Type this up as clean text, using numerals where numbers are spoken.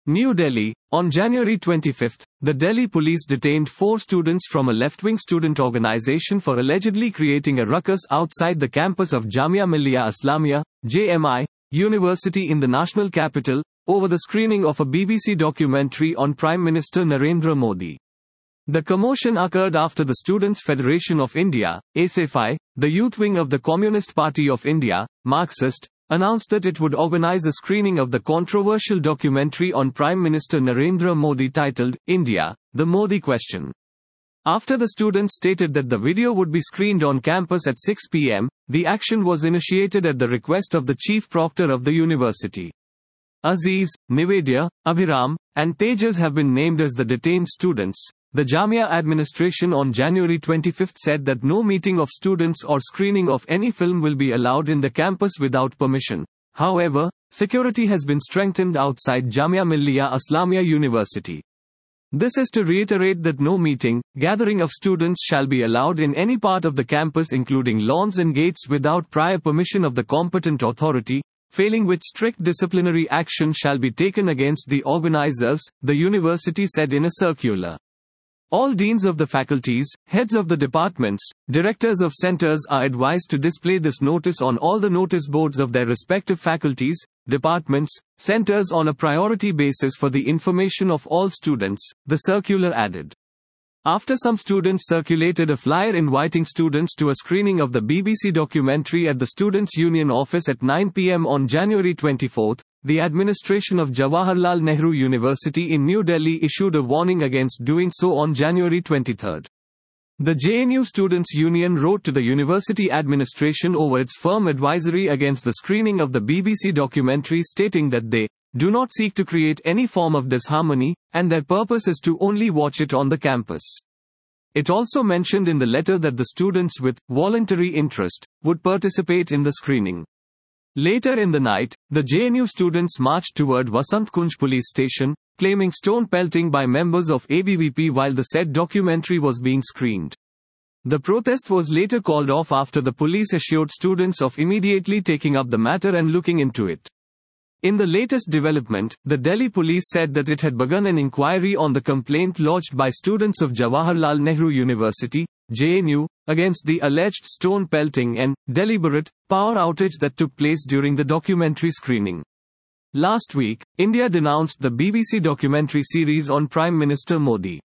New Delhi. On January 25, the Delhi police detained 4 students from a left-wing student organization for allegedly creating a ruckus outside the campus of Jamia Millia Islamia, JMI, University in the national capital, over the screening of a BBC documentary on Prime Minister Narendra Modi. The commotion occurred after the Students' Federation of India, ASFI, the youth wing of the Communist Party of India, Marxist, announced that it would organize a screening of the controversial documentary on Prime Minister Narendra Modi titled, India, the Modi Question. After the students stated that the video would be screened on campus at 6 p.m., the action was initiated at the request of the chief proctor of the university. Aziz, Nivedya, Abhiram, and Tejas have been named as the detained students. The Jamia administration on January 25 said that no meeting of students or screening of any film will be allowed in the campus without permission. However, security has been strengthened outside Jamia Millia Islamia University. This is to reiterate that no meeting, gathering of students shall be allowed in any part of the campus including lawns and gates without prior permission of the competent authority, failing which strict disciplinary action shall be taken against the organizers, the university said in a circular. All deans of the faculties, heads of the departments, directors of centers are advised to display this notice on all the notice boards of their respective faculties, departments, centers on a priority basis for the information of all students, the circular added. After some students circulated a flyer inviting students to a screening of the BBC documentary at the Students' Union office at 9 p.m. on January 24, the administration of Jawaharlal Nehru University in New Delhi issued a warning against doing so on January 23. The JNU Students' Union wrote to the university administration over its firm advisory against the screening of the BBC documentary, stating that they do not seek to create any form of disharmony, and their purpose is to only watch it on the campus. It also mentioned in the letter that the students with voluntary interest would participate in the screening. Later in the night, the JNU students marched toward Vasant Kunj police station, claiming stone pelting by members of ABVP while the said documentary was being screened. The protest was later called off after the police assured students of immediately taking up the matter and looking into it. In the latest development, the Delhi police said that it had begun an inquiry on the complaint lodged by students of Jawaharlal Nehru University, JNU, against the alleged stone pelting and deliberate power outage that took place during the documentary screening. Last week, India denounced the BBC documentary series on Prime Minister Modi.